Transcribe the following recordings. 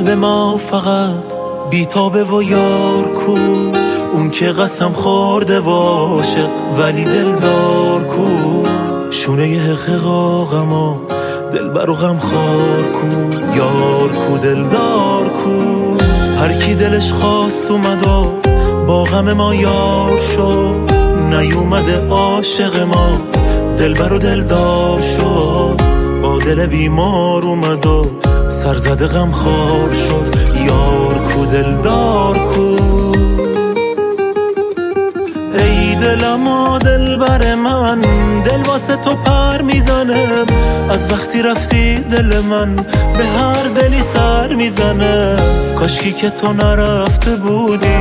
قلب ما فقط بیتابه و یار کو، اون که قسم خورده و عاشق ولی دلدار کو. شونه ی حقیقا غما دلبر و غم خار کو، یار کو دلدار کو. هر کی دلش خواست اومد و با غم ما یار شد، نیومده عاشق ما دلبر و دلدار شد. با دل بیمار اومد و سرزده غم خار شد، یار کو دلدار کو. ای دلما دلبر من، دل واسه تو پر میزنه، از وقتی رفتی دل من به هر دلی سر میزنه. کاشکی که تو نرفته بودی،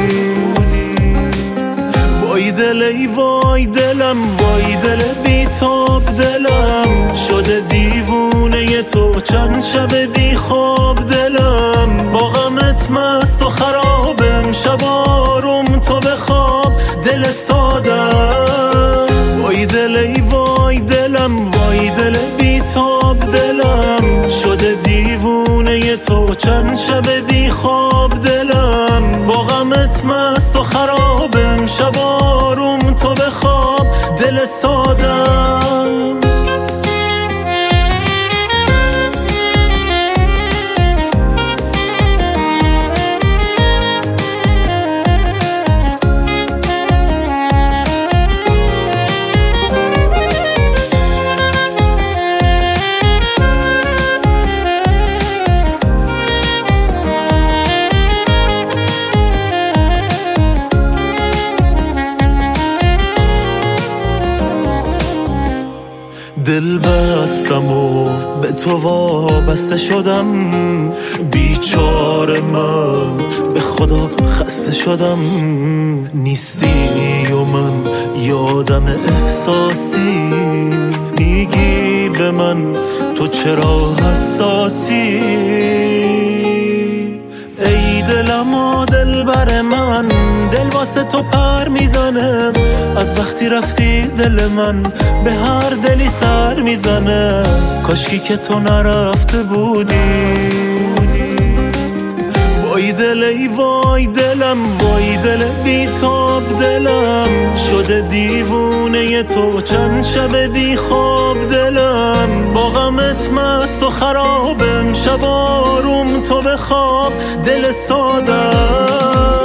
وای دل ای وای دلم، وای دل بیتاب دلم، شده دیوونه تو چند شب بی خواب دلم. با غمت مست و خرابم، شب آروم تو بخواب دل سادم. وای دل ای وای دلم، وای دل بیتاب دلم، شده دیوونه تو چند شب بی خواب دلم. با غمت مست و خرابم، شب آروم تو بخواب دل سادم. دل بستم و به تو وابسته شدم، بیچاره من به خدا خسته شدم. نیستی و من یادم احساسی، میگی به من تو چرا حساسی. ای دلما دلبر من، دل واسه تو پر میزنه، از وقتی رفتی دل من به هر دلی سر میزنه. کاشکی که تو نرفته بودی، وای دل ای وای دلم، وای دل بیتاب دلم، شده دیوونه تو چند شب بی خواب دلم. با غمت مست و خرابم، شب آروم تو بخواب دل سادم.